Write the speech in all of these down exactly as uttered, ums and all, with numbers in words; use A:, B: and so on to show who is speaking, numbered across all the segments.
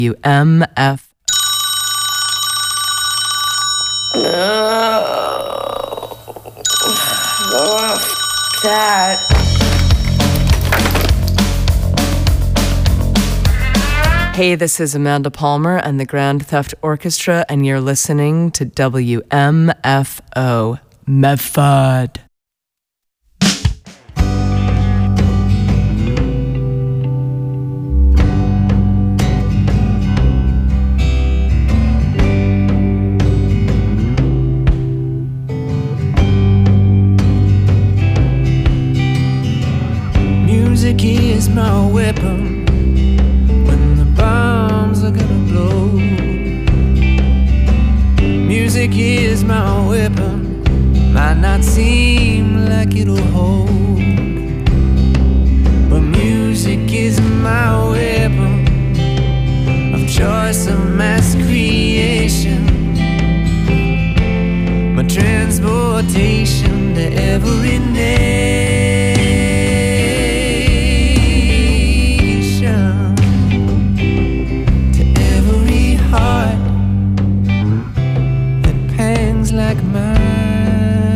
A: W M F.
B: Oh, that.
A: Hey, this is Amanda Palmer and the Grand Theft Orchestra, and you're listening to W M F O, Medford.
C: Music is my weapon when the bombs are gonna blow. Music is my weapon, might not seem like it'll hold, but music is my weapon of choice, of mass creation, my transportation to every nation. Like mine,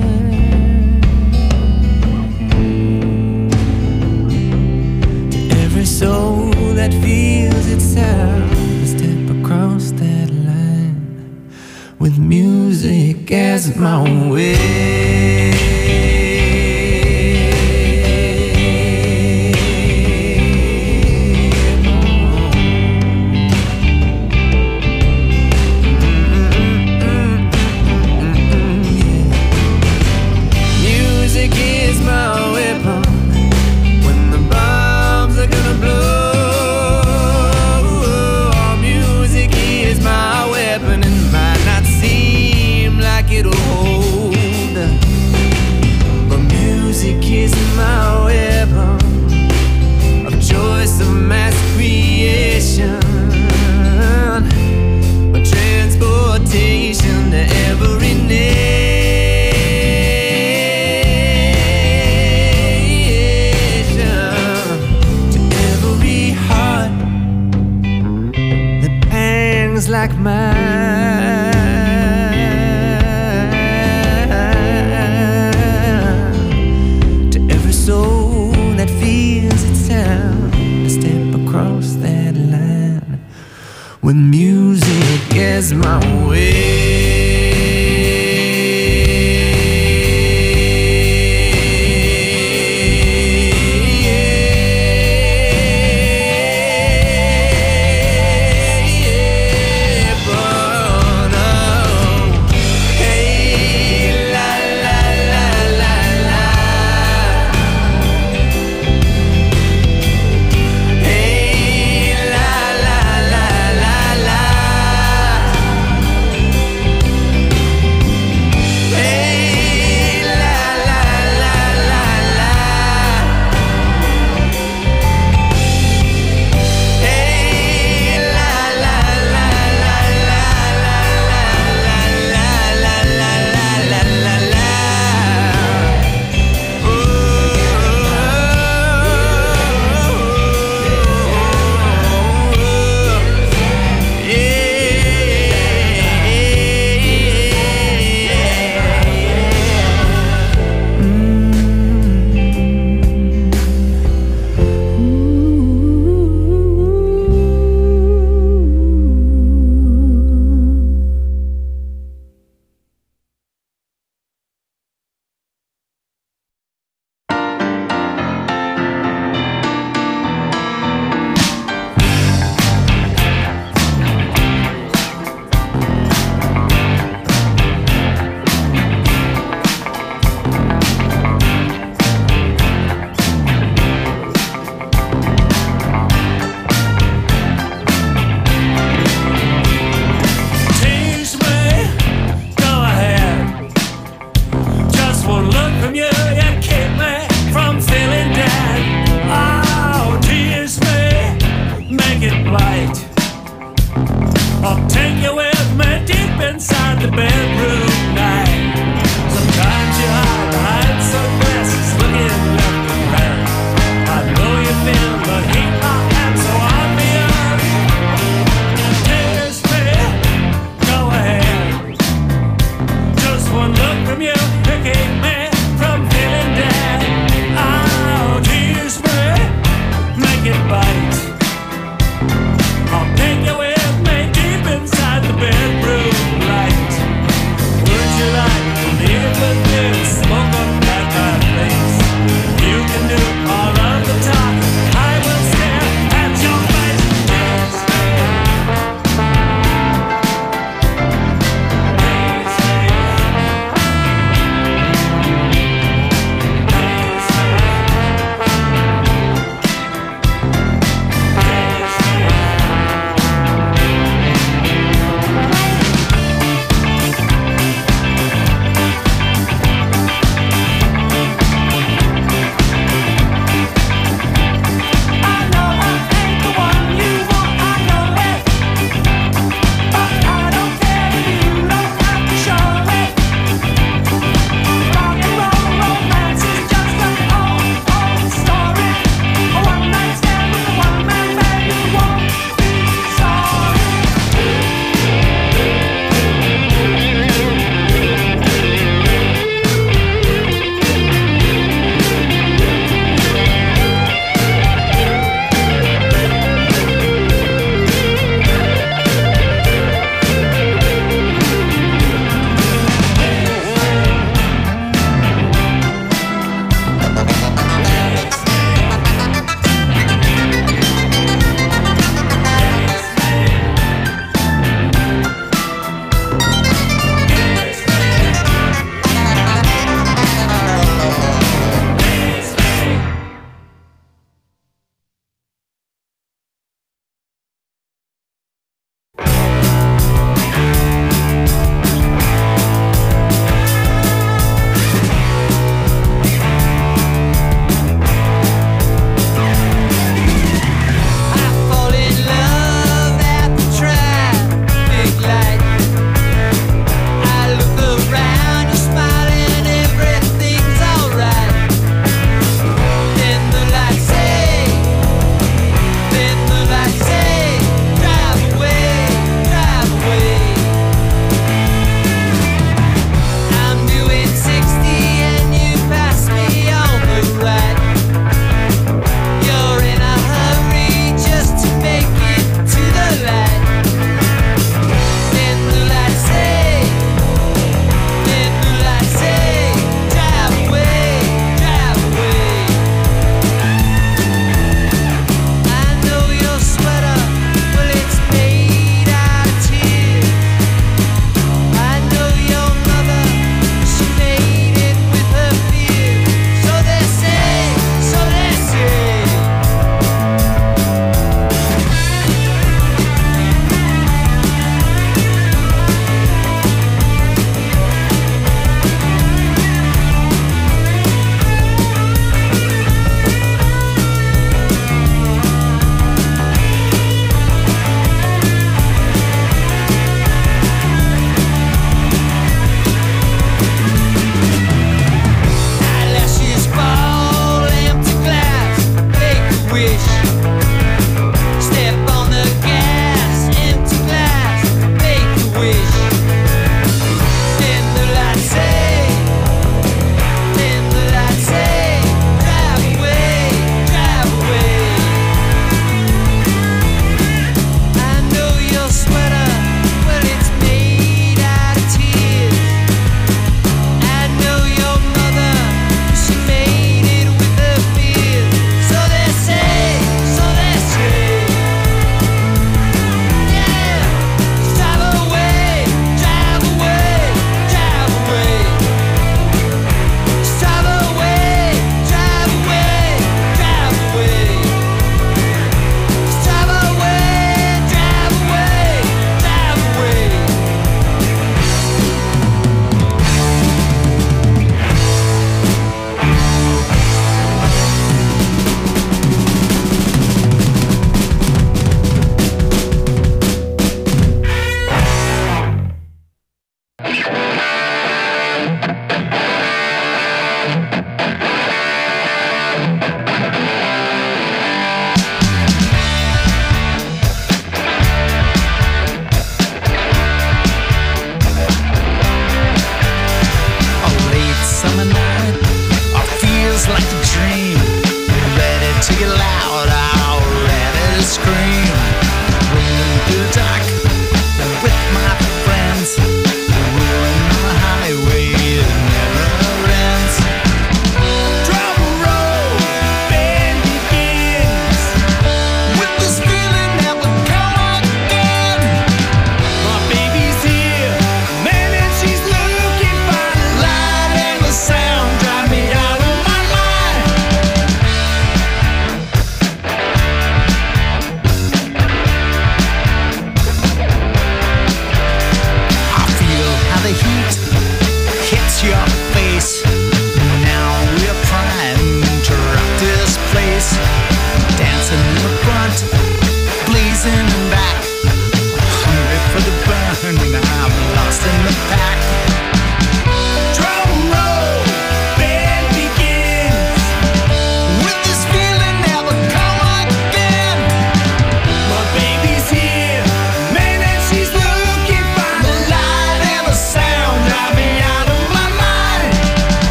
C: to every soul that feels its sound, step across that line with music as my way. Like mine, to every soul that feels its sound, to step across that line with music as my way.
D: Feel the heat, I am so obvious.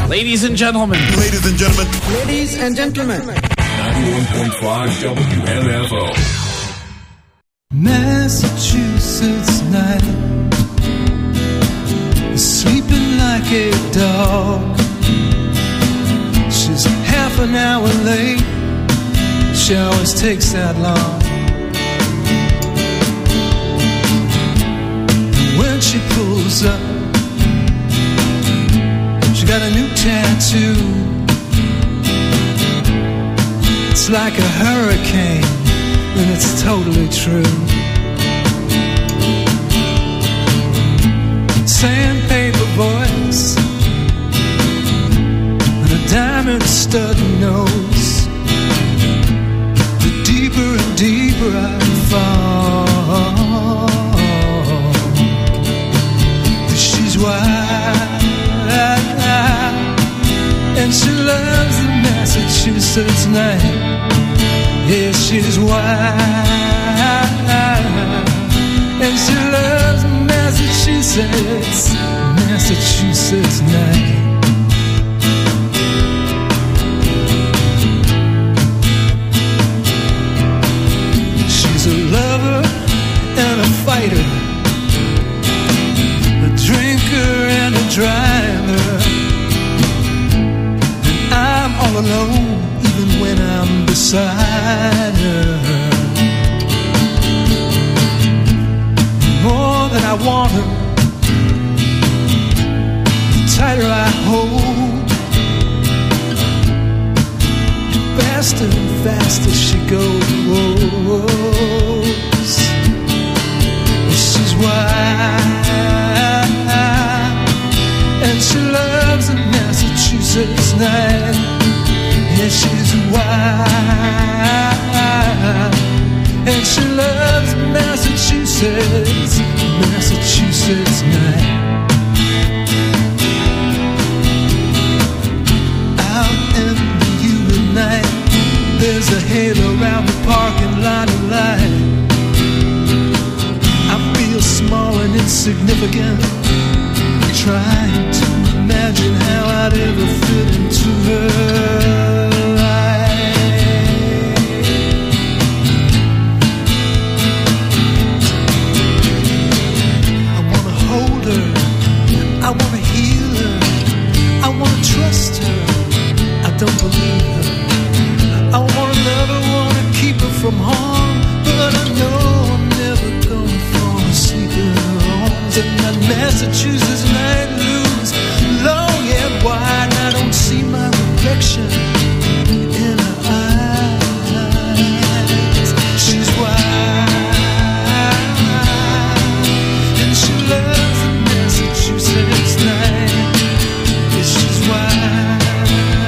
D: Ladies and gentlemen.
E: Ladies and gentlemen.
F: Ladies and gentlemen.
G: ninety-one point five W M F O.
C: Massachusetts night, sleeping like a dog. She's half an hour late. She always takes that long. When she pulls up, she got a new tattoo. It's like a hurricane, and it's totally true. Sandpaper voice and a diamond stud nose. The deeper and deeper I fall, she's wild, and she loves the Massachusetts night. Yeah, she's wild, and she loves Massachusetts, Massachusetts night. She's a lover and a fighter, a drinker and a driver, and I'm all alone even when I'm beside her. More than I want her, the tighter I hold, faster and faster she goes. She's wild, and she loves a Massachusetts night. Yeah, she's wild, and she loves Massachusetts, Massachusetts night. Out in the humid night, there's a halo around the parking lot of light. I feel small and insignificant, trying to imagine how I'd ever fit into her. I wanna heal her, I wanna trust her, I don't believe her. I wanna love her, wanna keep her from harm, but I know I'm never gonna fall asleep in her arms. And that Massachusetts night looms long and wide, and I don't see my reflection in her eyes. She's wild, and she loves the Massachusetts night. Yeah, she's wild,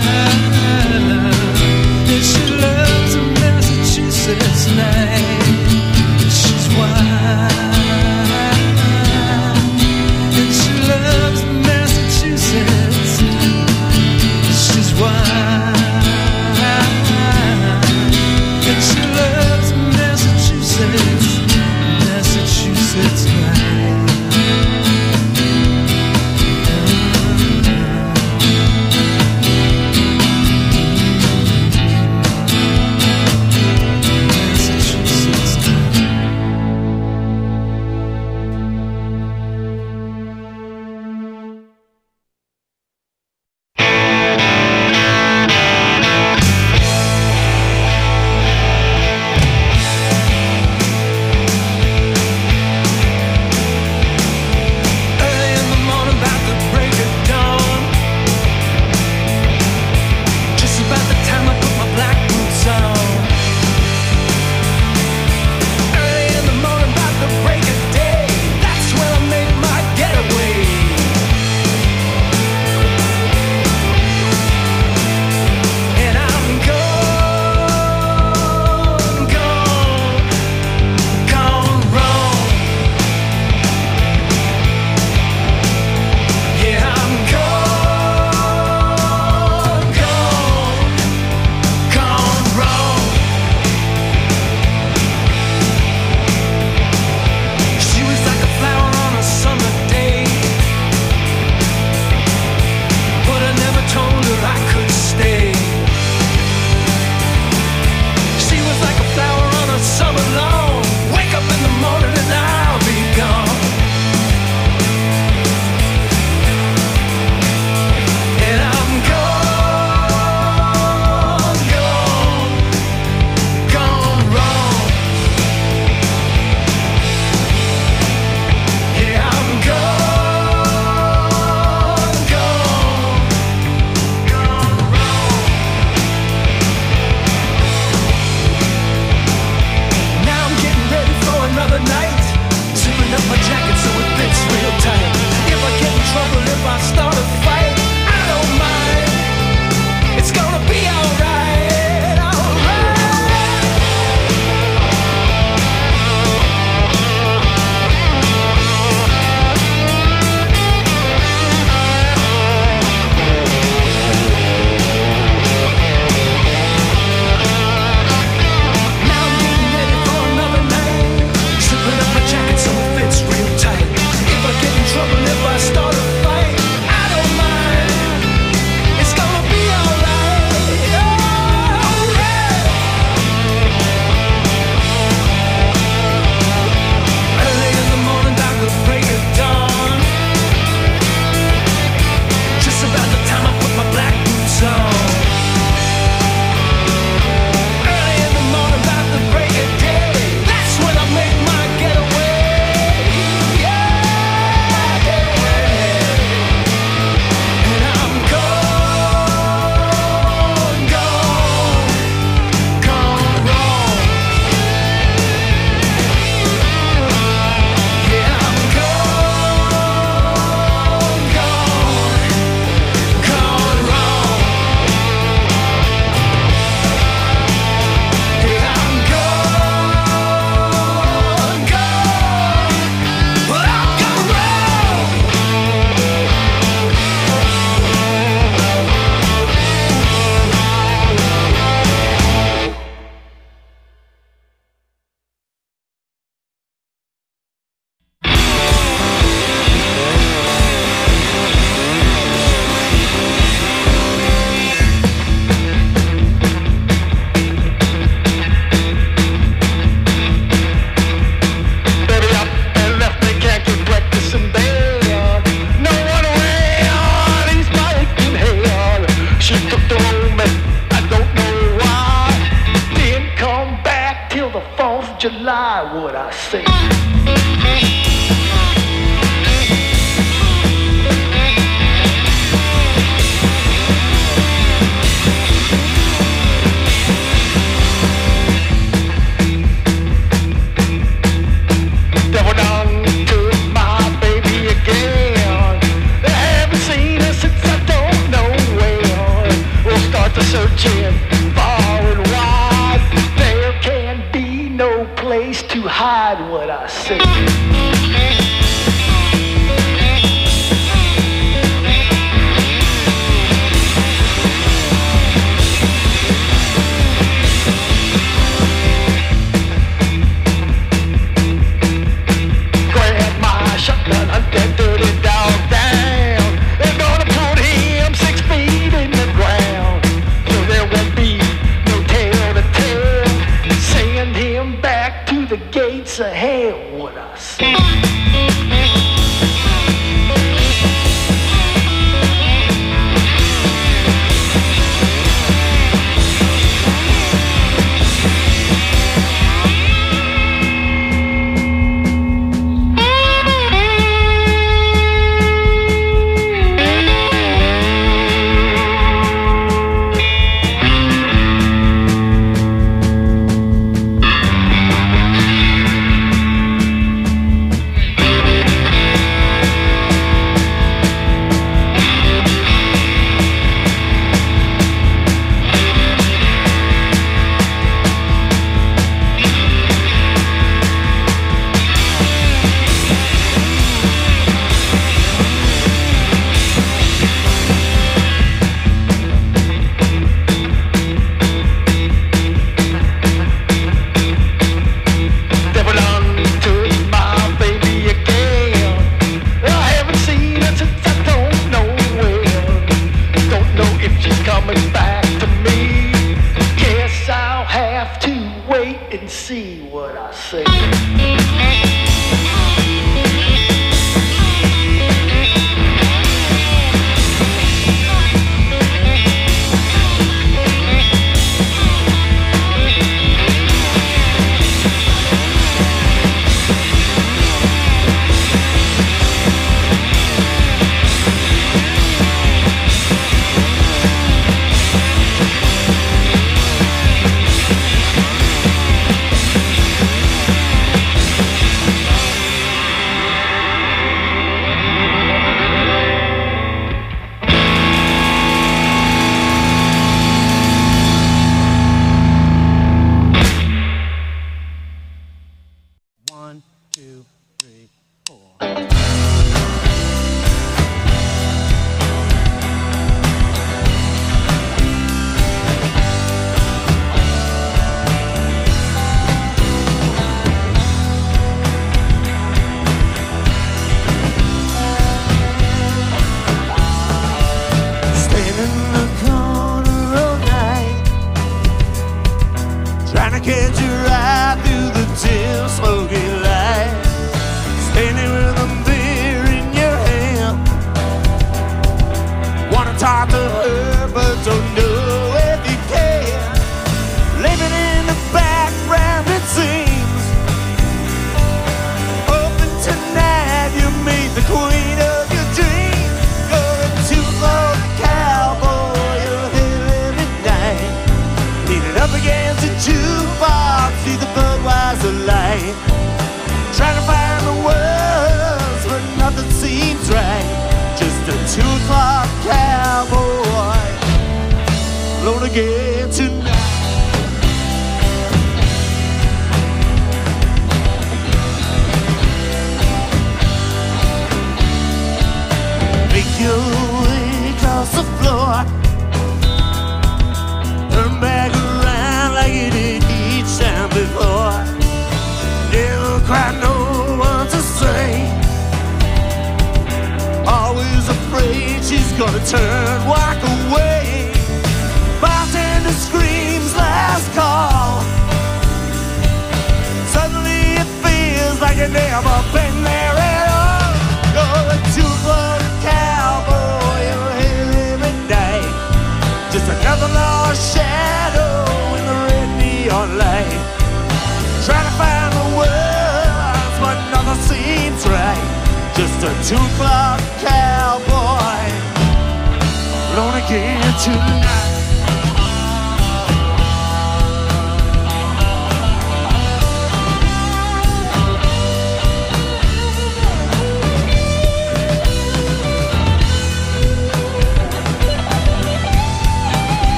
C: and she loves the Massachusetts night. Yeah, she's wild, and she
D: since I don't know when. Don't know if she's coming back to me. Guess I'll have to wait and see what I say.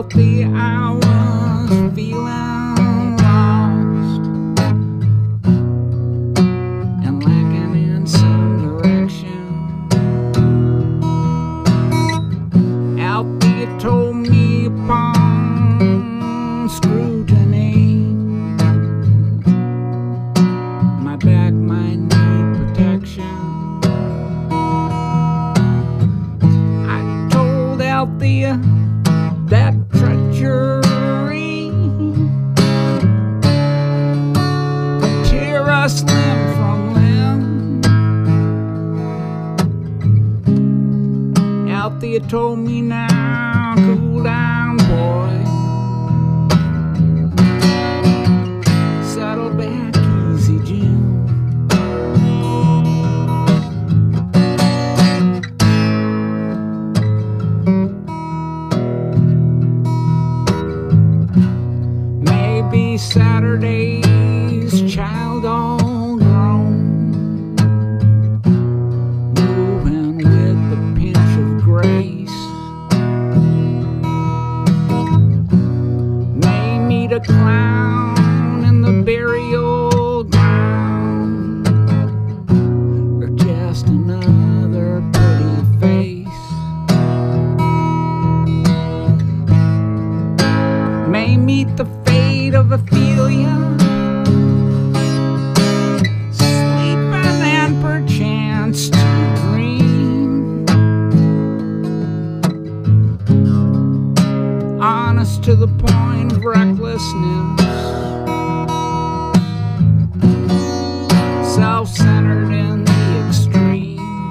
E: healthy, I was feeling lost and lacking in some direction. Althea told me upon scrutiny my back might need protection. I told Althea that treachery would tear us limb from limb. Althea told me, now cool down, boy, settle back easy, Jim. Maybe Saturday's child all grown, moving with a pinch of grace, may meet a clown in the burial ground, or just another pretty face. May meet the fate of Ophelia, sleeping and perchance to dream, honest to the point of recklessness, self-centered in the extreme.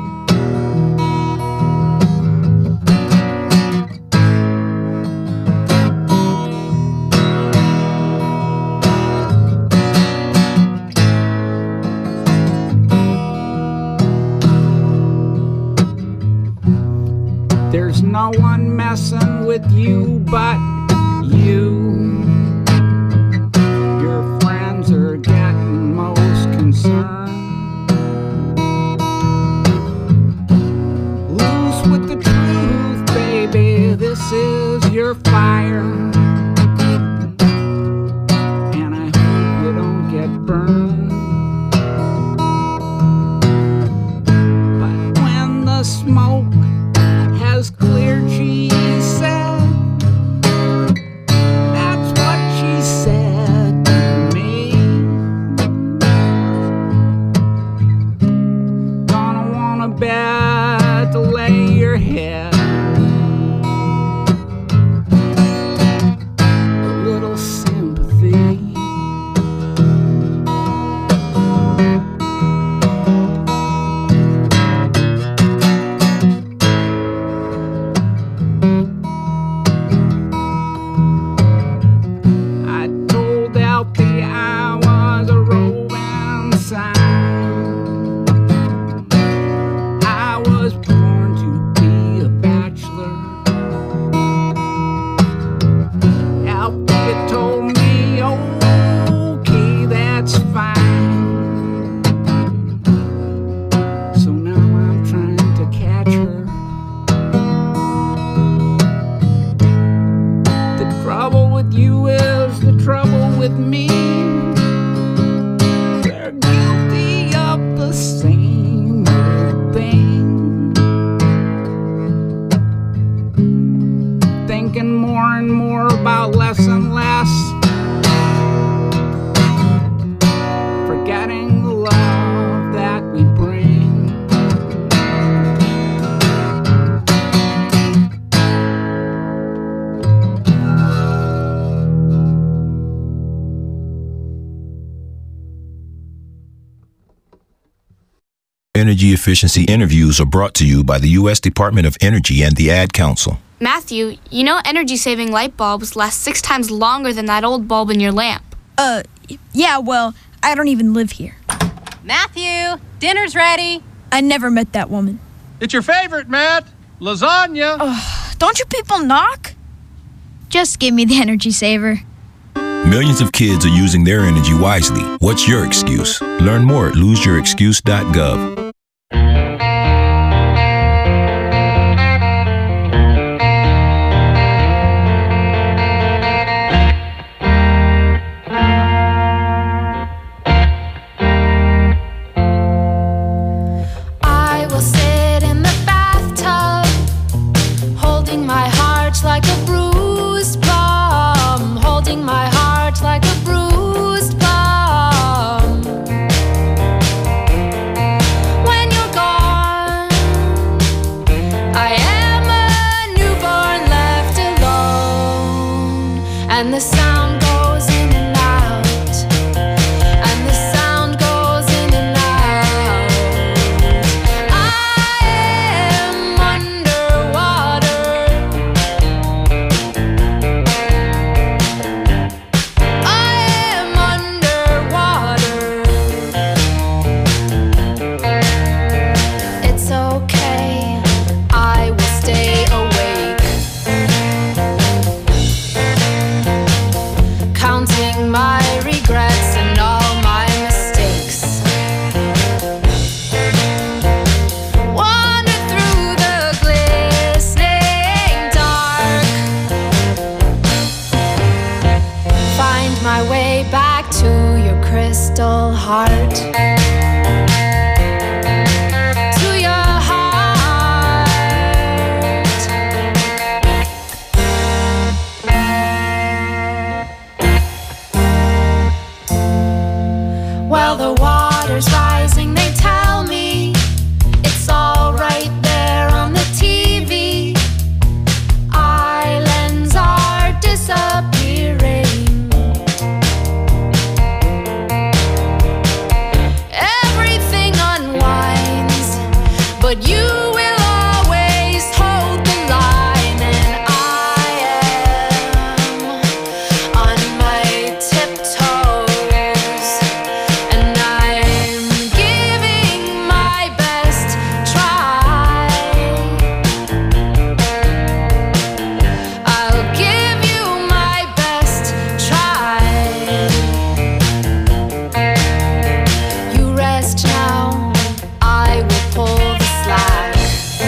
E: There's no one messing with you but you. Your friends are getting most concerned. Loose with the truth, baby, this is your fire, and I hope you don't get burned. But when the smoke has cleared, she said, that's what she said to me. Gonna want a bed to lay your head, a little sympathy.
F: Energy efficiency interviews are brought to you by the U S Department of Energy and the Ad Council.
H: Matthew, you know energy-saving light bulbs last six times longer than that old bulb in your lamp.
I: Uh, yeah, well, I don't even live here.
J: Matthew, dinner's ready.
I: I never met that woman.
K: It's your favorite, Matt. Lasagna.
I: Uh, don't you people knock? Just give me the energy saver.
F: Millions of kids are using their energy wisely. What's your excuse? Learn more at lose your excuse dot gov.
L: heart. To your heart. While the water's rising, they tell me it's all right there on the T V. Islands are disappearing. Everything unwinds, but you will always hold the line. And I am on my tiptoes, and I'm giving my best try. I'll give you my best try. You rest now, I will pull the slack.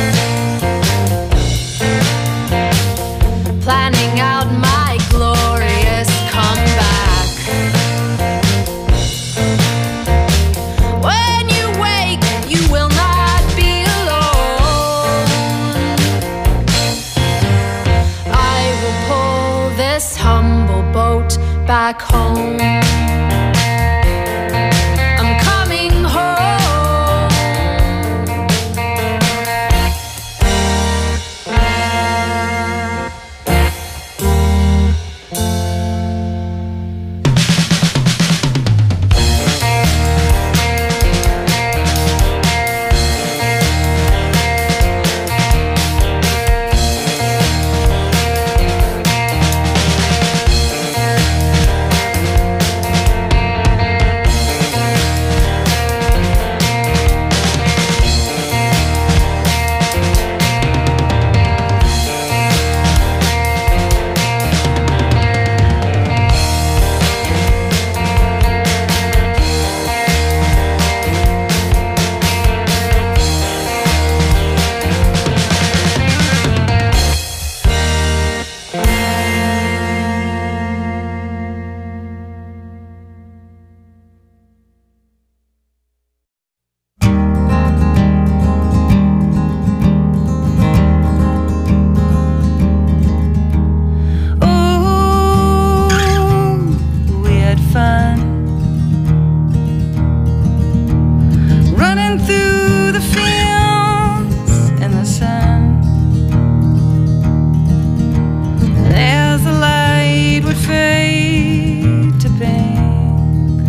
L: Planning out my glorious comeback. When you wake, you will not be alone. I will pull this humble boat back home. I'm coming home. Ooh, we had fun running through the fields in the sun. And as the light would fade to pink,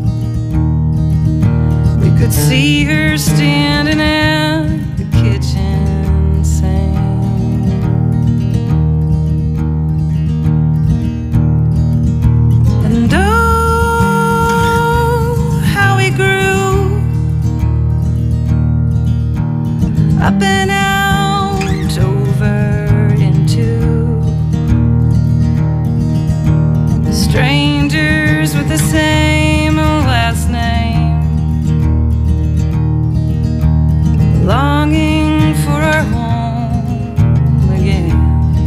L: we could see her standing at the kitchen sink. And oh, how we grew up and out over into strangers with the same last name, longing for our home again.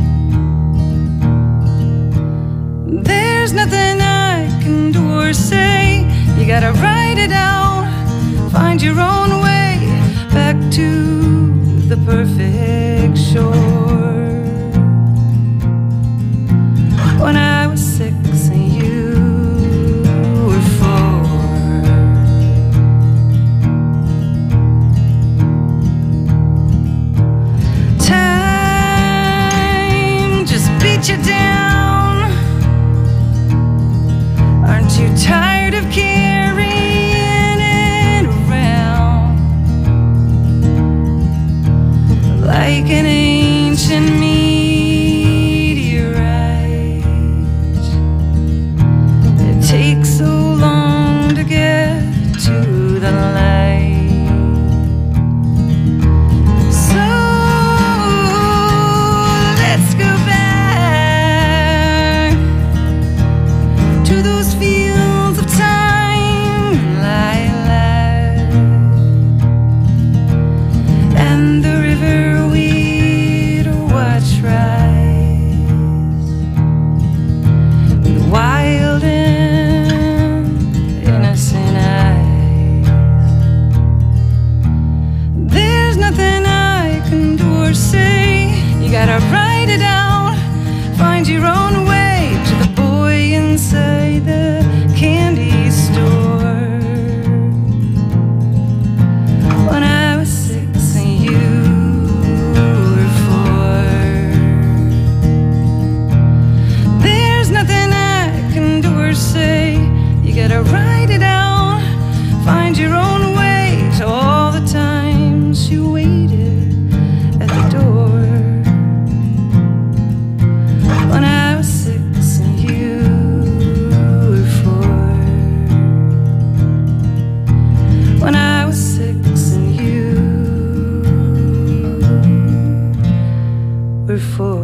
L: There's nothing I can do or say. You gotta write it out, find your own way back to the perfect shore. When I was six and you were four. Time just beat you down. Aren't you tired of carrying it around like an ancient meteorite? It takes so long to get to the light. So let's go back to those fields of time and lilac, and the river we before.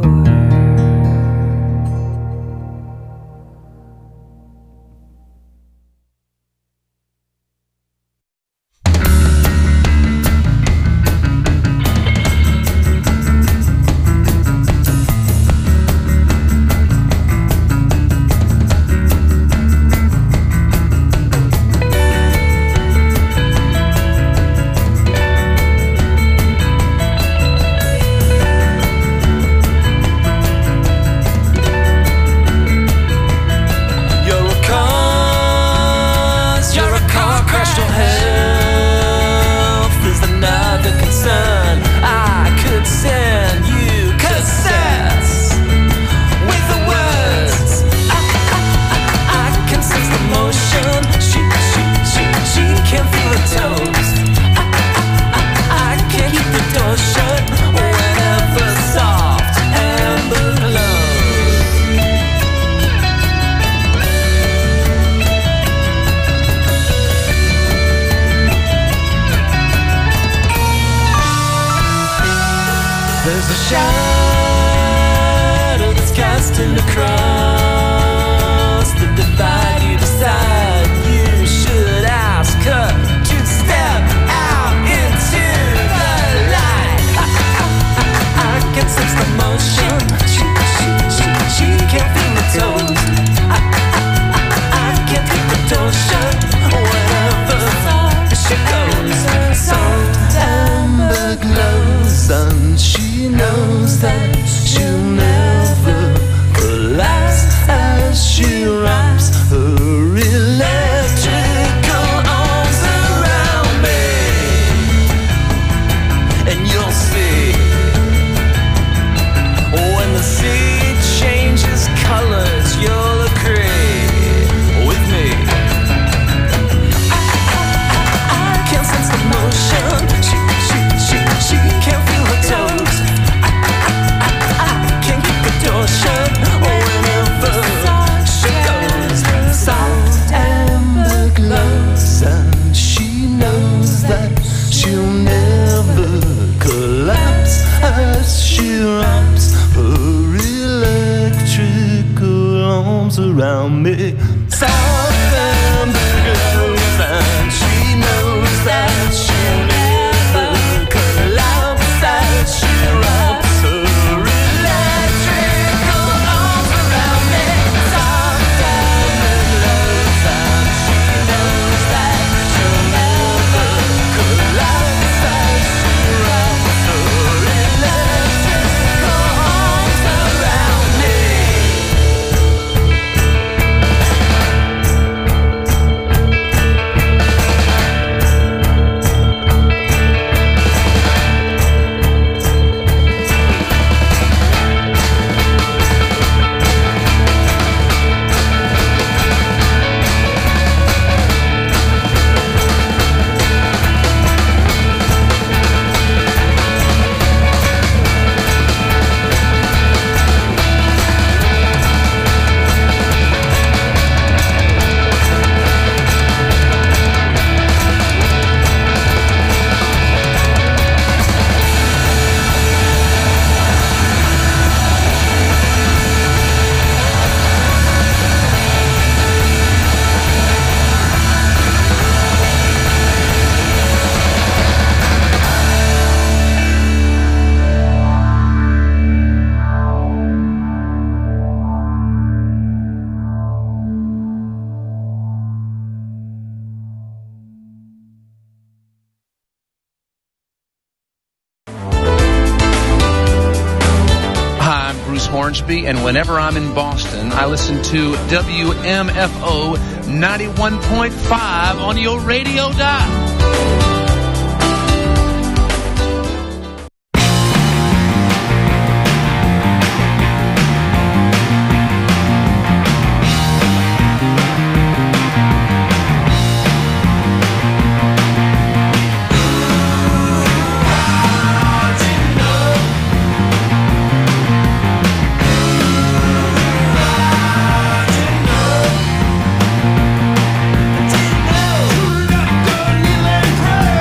C: There's a shadow that's casting across the divide. You decide you should ask her to step out into the light. I, I, I, I can sense the motion. She, she, she, she can't feel the toes. I, I, I, I can't keep the door shut whenever she goes. Soft amber glows and she knows that she'll never collapse as she wraps her electrical arms around me. And you'll see when the sea changes colors, you'll agree with me. I, I, I, I can't sense the motion. She, she, she, she can't feel her toes. Door shut whenever she goes. Soft amber glows and she knows that she'll never collapse as she wraps her electrical arms around me. Soft amber glows and she knows that she'll never collapse as she wraps her
K: Hornsby, and whenever I'm in Boston, I listen to W M F O ninety-one point five on your radio dial.
C: Let it cry.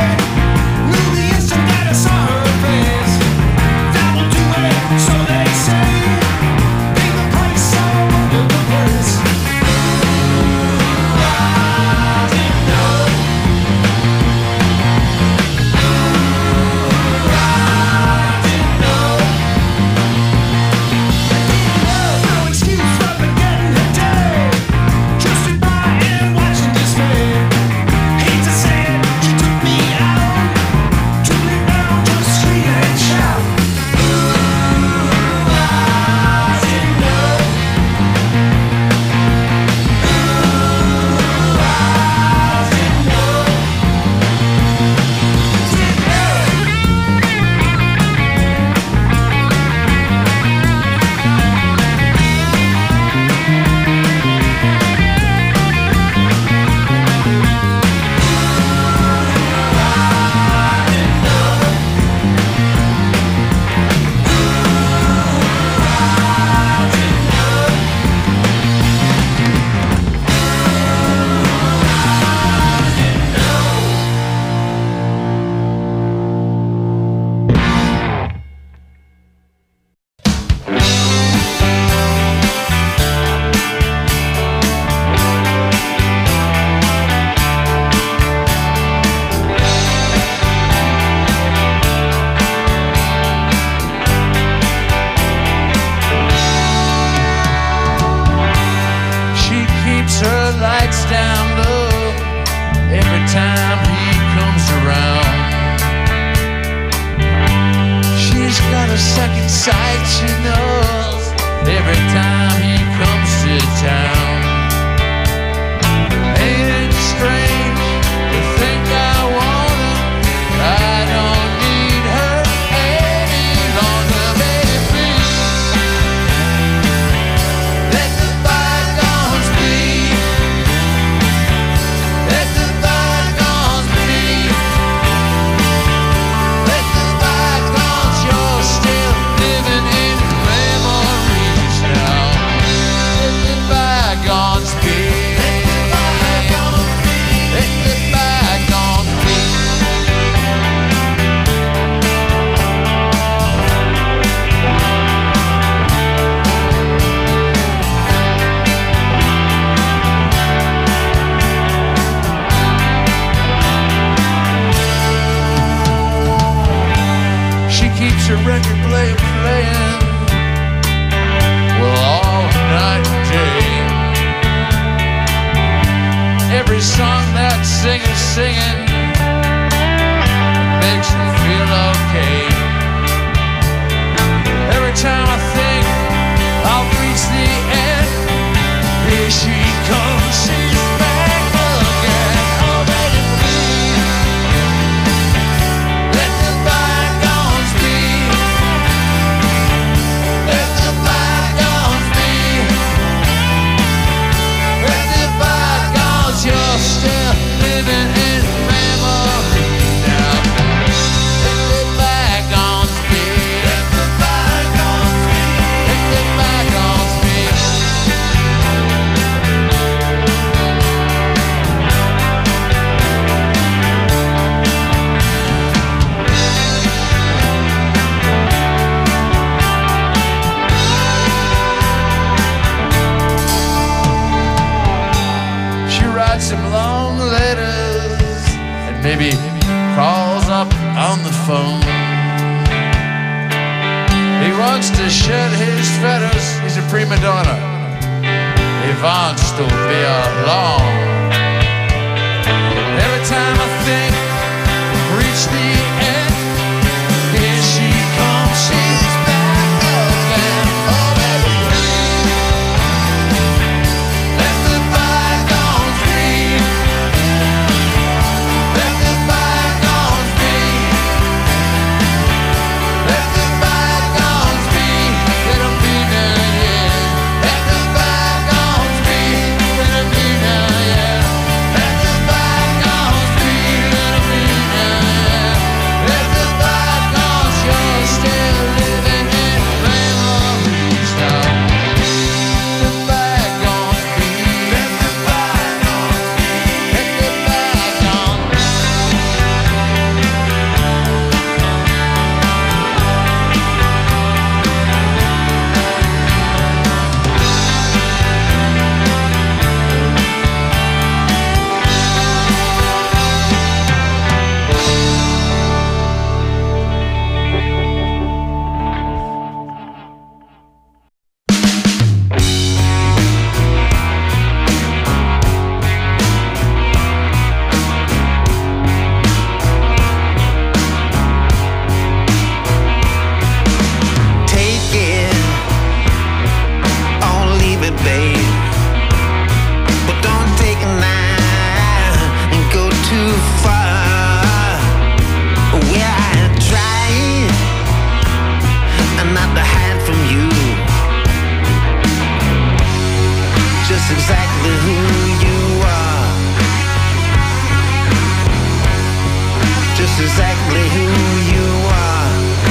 K: sight she knows every time he comes to town. Ain't it strange to think I want her? I don't need her any longer, baby. Let the bygones be. Let the bygones be. Let the bygones, you're still living in memories now. Let the bygones be. Let the bygones be. She keeps her record player playing, well, all night and day. Every song that singer's singing makes me feel okay. Every time I think I'll reach the end, here she comes, she's back again. Oh, baby, please, let the bygones be. Let the bygones be. Let the bygones, you're still living in memory now. Let the bygones be. Let the bygones be. Let the bygones be. She writes him long letters and maybe calls up on the phone. He wants to shed his feathers, he's a prima donna. He wants to be alone. Every time I think I've reached the end, here she comes, she's back again. Oh, baby, please, let the bygones be. Let the bygones be. Let the bygones be. Let them be now, yeah. Let the bygones be. Let them be now, yeah. Let the bygones be. Let them be now, yeah. Let the bygones, you're still living in memories now. Let the bygones be. Let the bygones be. Let the bygones be.
C: Take it or leave it, babe. But don't take it now and go too far. Well, I tried not to hide from you just exactly who you are. Just exactly who you are.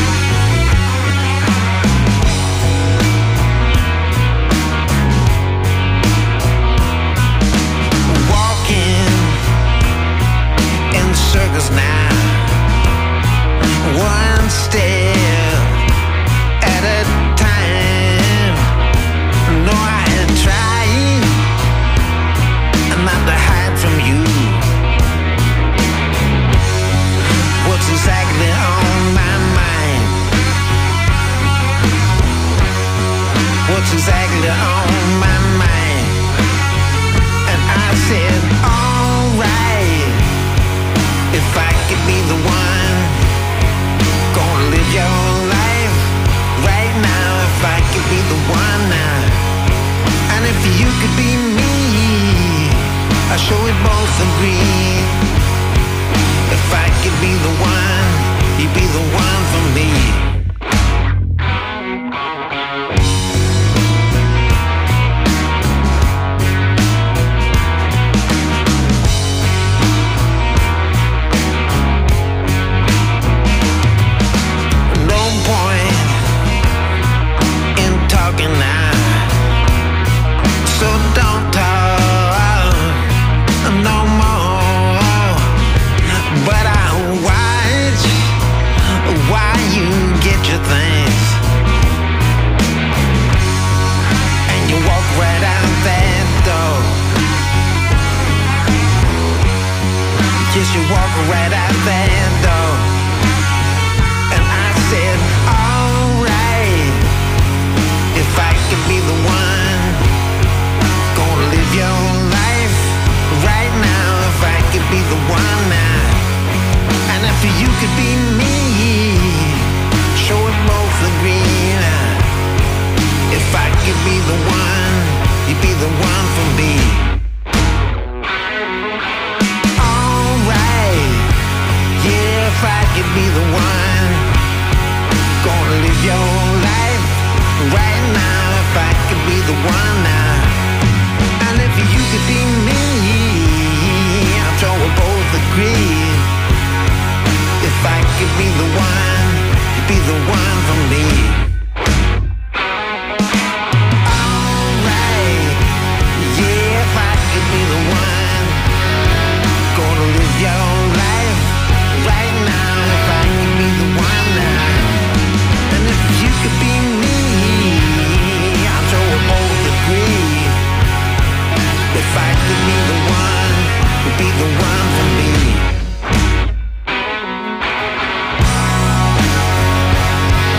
C: Walking in circles now, one step at a time. No, I tried not to hide from you. What's exactly on my mind? What's exactly on my mind? And I said, alright, if I could be the one, gonna live your life right the one now. And if you could be me, I'm sure we'll both agree. If I could be the one, you'd be the one for me. Alright, yeah, if I could be the one, gonna live your life right now. If I could be the one now, and if you could be me, I'm sure we'll both agree. If I could be the one, you'd be the one for me.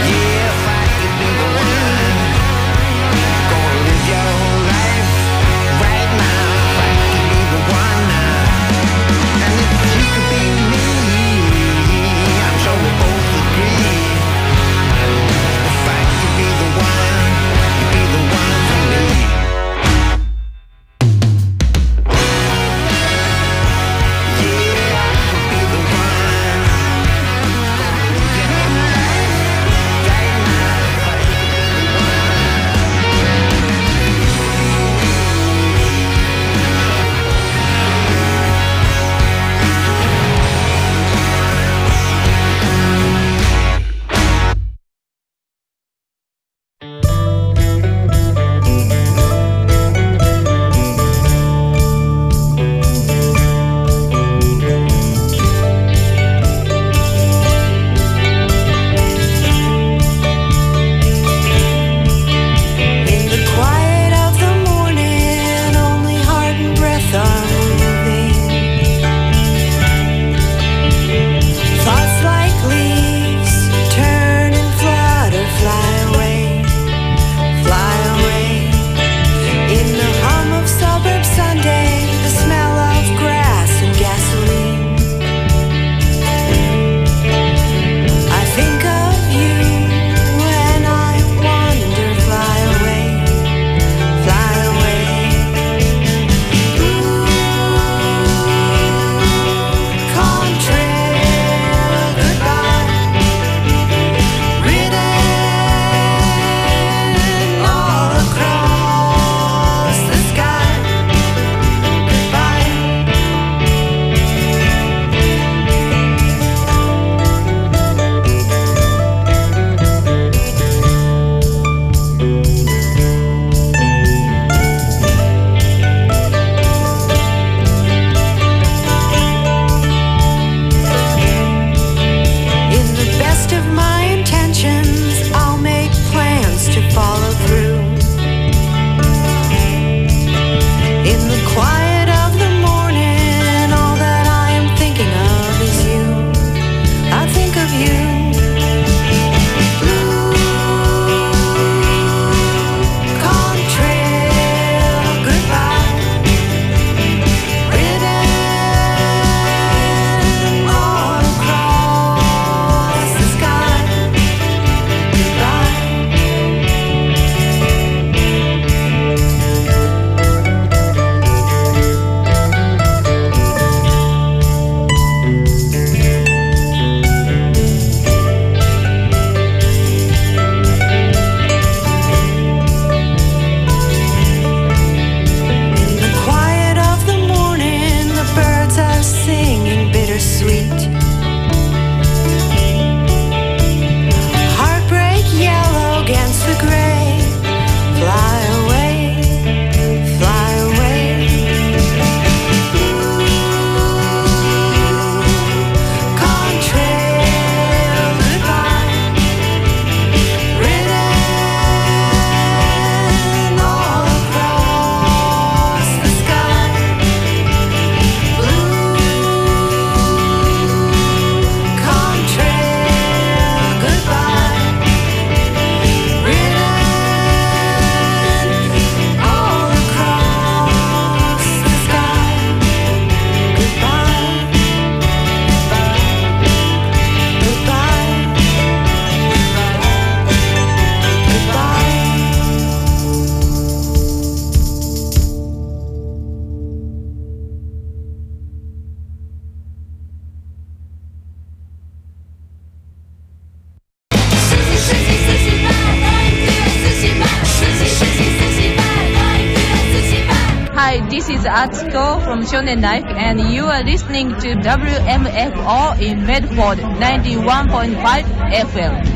M: is Atsuko from Shonen Life, and you are listening to W M F O in Medford ninety-one point five F M.